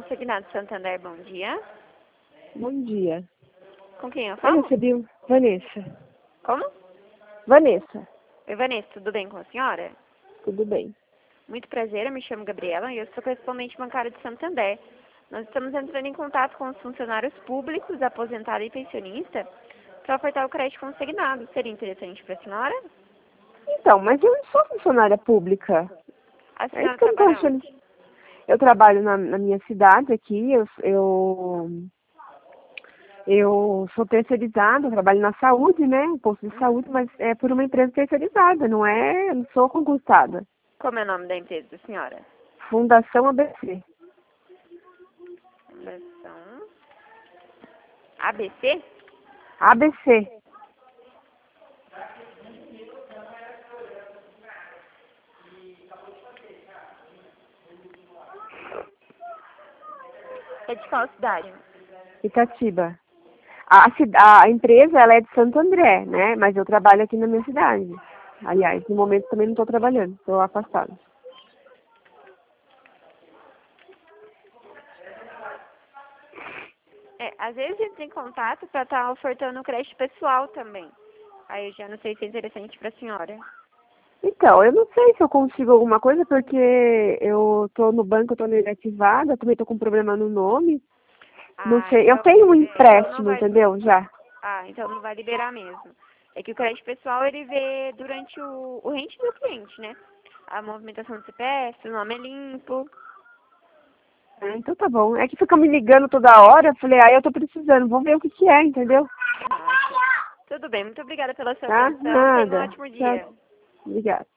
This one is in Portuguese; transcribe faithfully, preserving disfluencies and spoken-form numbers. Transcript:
Consignado Santander, bom dia. Bom dia. Com quem eu Eu falo? recebi um... Vanessa. Como? Vanessa, Oi, Vanessa, tudo bem com a senhora? tudo bem? Muito prazer, eu me chamo Gabriela e eu sou correspondente bancária de Santander. Nós estamos entrando em contato com os funcionários públicos, aposentado e pensionista, para ofertar o crédito consignado. Seria interessante para a senhora? Então, mas eu não sou funcionária pública. A É isso senhora que eu não tô trabalha achando. onde? Eu trabalho na, na minha cidade aqui, eu, eu, eu sou terceirizada, eu trabalho na saúde, né? Posto de saúde, mas é por uma empresa terceirizada, não é? Eu não sou concursada. Como é o nome da empresa da senhora? Fundação A B C. Fundação A B C? A B C. É de qual cidade? Itatiba. A, cida- a empresa, ela é de Santo André, né? Mas eu trabalho aqui na minha cidade. Aliás, no momento também não estou trabalhando, estou afastada. É, às vezes entra em contato para estar ofertando crédito pessoal também. Aí eu já não sei se é interessante para a senhora. Então, eu não sei se eu consigo alguma coisa, porque eu tô no banco, eu tô negativada, também tô com problema no nome. Não Ah, sei, eu então, tenho um é, então não empréstimo, vai. entendeu? Já. Ah, então não vai liberar mesmo. É que o crédito pessoal ele vê durante o, o rente do cliente, né? A movimentação do C P F, o nome é limpo. Ah, então tá bom. É que fica me ligando toda hora, eu falei, ah, eu tô precisando, vamos ver o que que é, entendeu? Ah, ok. Tudo bem, muito obrigada pela sua Tá? atenção. Tenha um Nada. ótimo Tchau. dia. Obrigada.